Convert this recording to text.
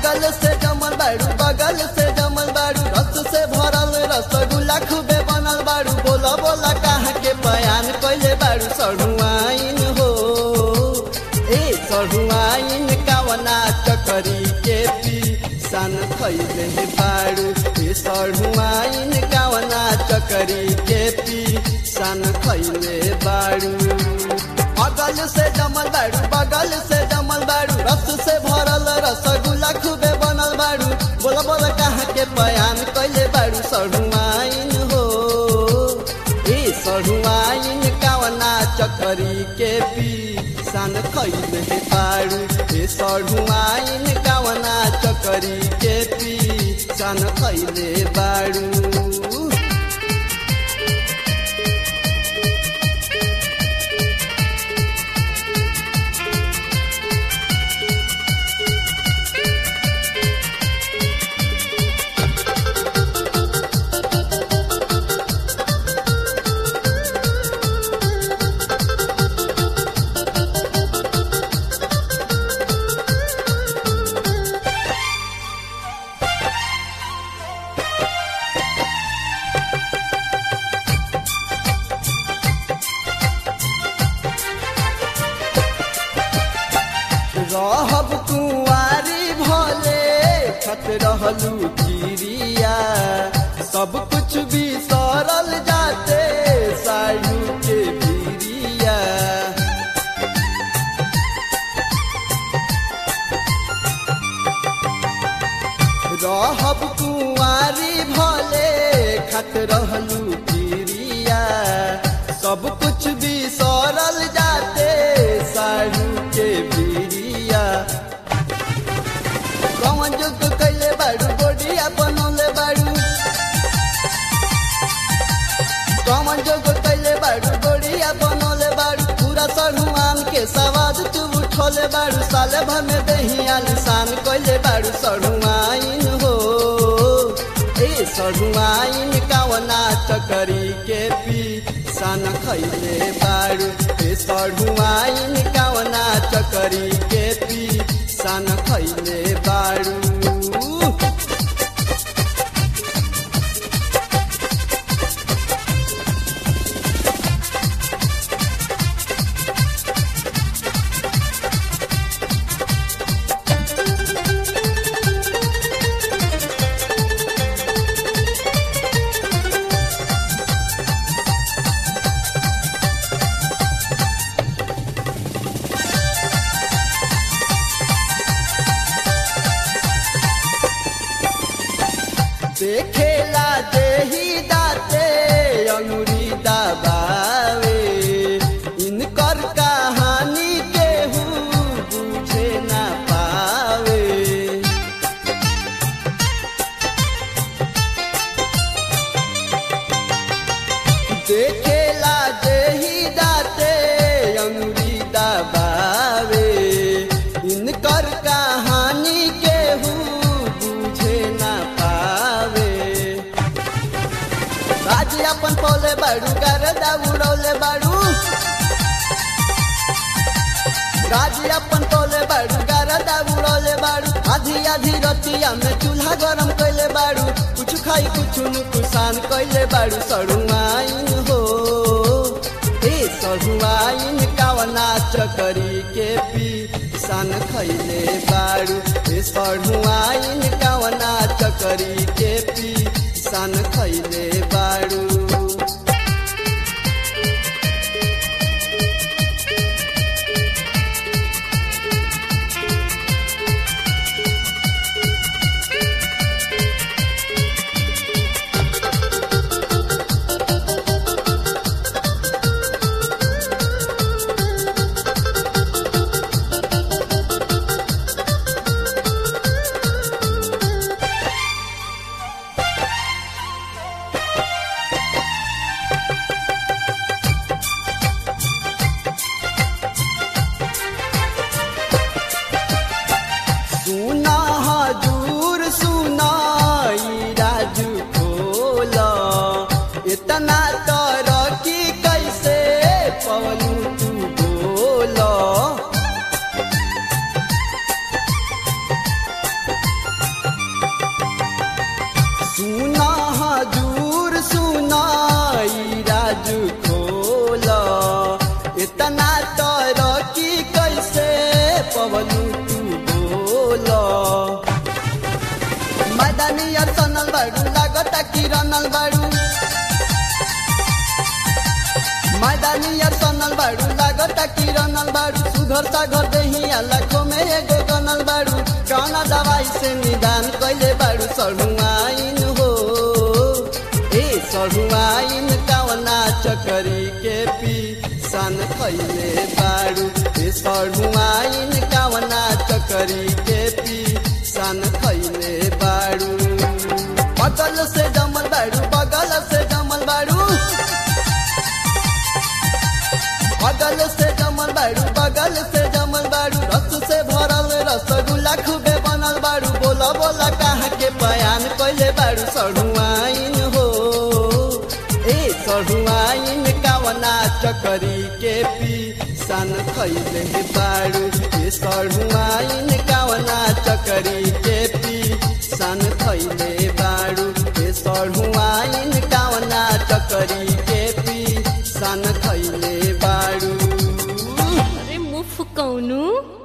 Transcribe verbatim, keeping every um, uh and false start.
अगल से जमल बाड़ू बगल से जमल बाड़ू रस से भरल रसगुल्ला खूबे बनल बाड़ू बोला बोला कहाँ के बयान कैले बाड़ू सढ़ुआइन हो ए सढ़ुआइन कावना चकरी के पी सन खैले बाड़ू ए सढ़ुआइन कावना चकरी के पी सन खैले बाड़ू अगल से जमल बाड़ू बगल से जमल बाड़ू रस से भरल रसगुल्ला खूबे बनल बाड़ू बोला बोला कहाँ के बयान कैले बाड़ू सढ़ुआइन हो ए सढ़ुआइन कावना चकरी के पी सन खैले बाड़ू ए सढ़ुआइन कावना चकरी के पी सन खैले बाड़ू रहब कुंवारी भले खत रहलू चिड़िया सब कुछ भी सरल जाते साड़ू के भिरिया रहब कुंवारी भले खत रहलू चिड़िया सब कुछ भी सरल जाते साड़ू के भिरिया कौन जोग कैले बाड़ू गोडिया बनौले बाड़ू कौन जोग कैले बाड़ू गोडिया बनौले बाड़ू पूरा सढ़ुआन के सवाद तू उठौले बाड़ू साले भर में दहिया निशान कैले बाड़ू सढ़ुआइन हो ए सढ़ुआइन कावना चकरी के पी सन खैले बाड़ू ए सढ़ुआइन कावना चकरी के पी सन खैले बाड़ू देखेला देही दाते अंगुरी दबावे इनकर कहानी केहू बुझे ना पावे देखेला देही दाते अंगुरी दबावे इनकर कहानी केहू बुझे ना पावे राजी अपन पौले बाड़ू गरदा उड़ौले बाड़ू राजी अपन पौले बाड़ू गरदा उड़ौले बाड़ू आधी आधी रतिया में चूल्हा गरम कैले बाड़ू कुछ खाई कुछ नुकसान कैले बाड़ू सढ़ुआइन हो ए सढ़ुआइन कावना चकरी के पी सन खैले बाड़ू ए सढ़ुआइन कावना चकरी के पी सन खैले बाड़ू बनल बाड़ू मैदानिया सनल बाड़ू लागता कि रनल बाड़ू सुघर सागर दहिया लाखों में एगो गनल बाड़ू कौना दवाई से निदान कैले बाड़ू सढ़ुआइन हो ए सढ़ुआइन कवना चकरी के पी सन खैले बाड़ू ए सढ़ुआइन कवना चकरी के पी सन खैले बाड़ू बगल से जमल बाड़ू बगल से जमल बाड़ू बगल से जमल बाड़ू बगल से जमल बाड़ू रस से भरल रसगुल्ला खूबे बनल बाड़ू बोला बोला कहाँ के बयान कैले बाड़ू सढ़ुआइन हो ए सढ़ुआइन कवना चकरी के पी सन खैले बाड़ू ए सढ़ुआइन कवना चकरी के पी सन खैले बाड़ू ए सढ़ुआइन कवना चकरी के पी सन खैले बाड़ू अरे मुफ कौनु